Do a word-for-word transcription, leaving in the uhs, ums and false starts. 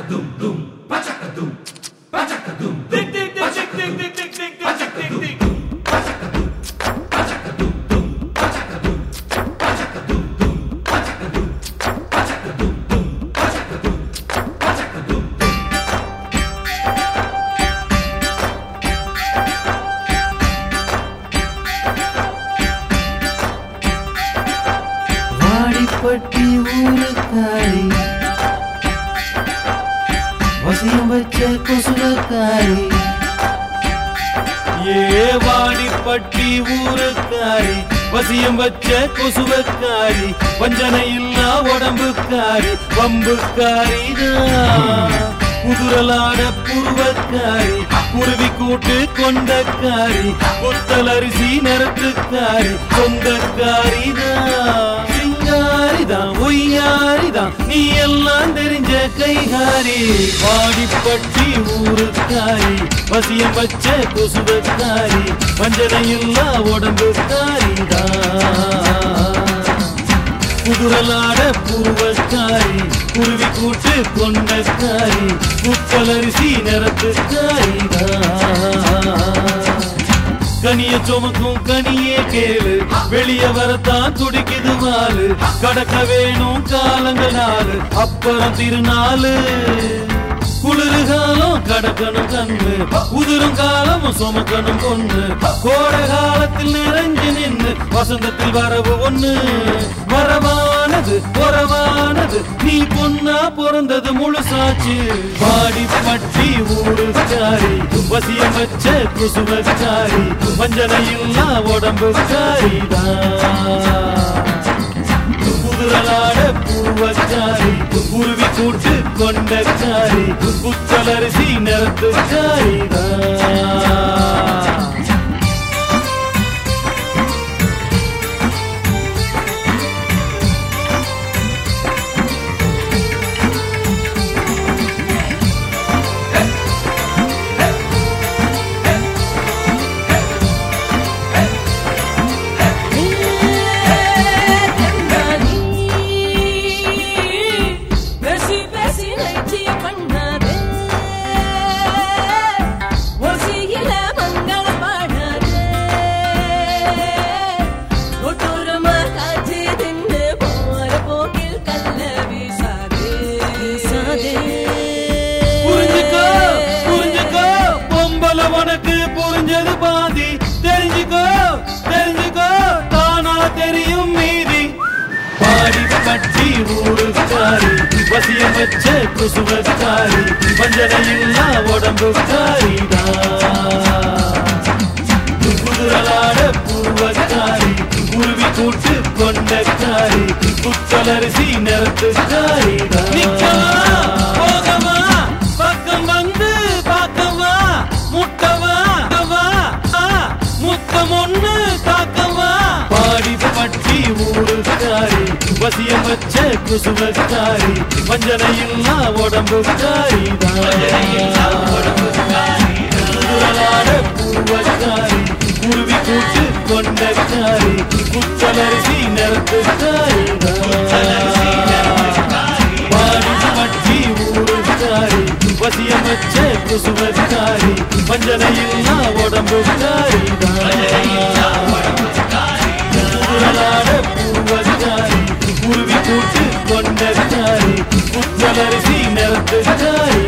வாடிப்பட்டி ஊருக்காரி வசியம் வச்ச கொசுவக்காரி ஏ வாடிப்பட்டி ஊருக்காரி வசியம் வச்ச கொசுவக்காரி வஞ்சனை இல்லா உடம்புக்காரி வம்புக்காரிதான் குதிரலாட புருவக்காரி குருவி கூட்டு கொண்டக்காரி புத்தலரிசி நிறத்துக்காரி சொந்தக்காரிதான் சிங்காரிதான் ஒய்யாரிதான் நீ எல்லாம் தெரிஞ்ச கைகாரி வாடிப்பட்டி ஊருக்காரி வசியம் வச்ச கொசுவக்காரி வஞ்சனை இல்லா உடம்புக்காரிதான் குதிரலாட பூர்வக்காரி குருவி கூட்டு கொண்டக்காரி புத்தலரிசி நிறத்துக்காரிதான் கனிய சுமக்கும் கனியே கேளு வெளிய வரத்தான் துடிக்குது மாலு கடக்க வேணும் காலங்கள் நாலு அப்புறம் திருநாளு குளிரு காலம் கடக்கணும் கண்ணு உதிரும் காலமும் சுமக்கணும் பொண்ணு கோடை காலத்தில் நிறைஞ்சு நின்று வசந்தத்தில் வரவு ஒண்ணு வரவானது உறவானது நீ பொண்ணா பிறந்தது முழுசாச்சு வாடிப்பட்டி ஊருக்காரி வசியம் வச்ச குசுவக்காரி வஞ்சனை இல்லா உடம்புக்காரிதான் குதிரலாட பூவக்காரி குருவி கூட்டு கொண்டக்காரி புத்தலரிசி நிறத்துக்காரிதான் உனக்கு புரிஞ்சது பாதி தெரிஞ்சுக்கோ தெரிஞ்சுக்கோ தானா தெரியும் மீதி வாடிப்பட்டி ஊருக்காரி வசியம் வச்ச குசுவக்காரி வஞ்சனை இல்லா உடம்புக்காரிதான் குதிரலாட பூர்வக்காரி குருவி கூட்டு கொண்டக்காரி புத்தலரிசி நிறத்துக்காரிதான் போகவா பக்கம் வந்து பார்க்கவா முட்டவா முத்தம் ஒண்ணு தாக்கவா வாடிப்பட்டி ஊருக்காரி வசியம் வச்ச குசுவக்காரி வஞ்சனை இல்லா உடம்புக்காரிதான் பூவக்காரி குருவி கூட்டு கொண்டக்காரி புத்தலரிசி நிறத்துக்காரிதான் வாடிப்பட்டி ஊருக்காரி வசியம் வச்ச குசுவக்காரி வஞ்சனை இல்லா உடம்புக்காரிதான் பூவக்காரி குருவி கூட்டு கொண்டக்காரி புத்தலரிசி நிறத்துக்காரி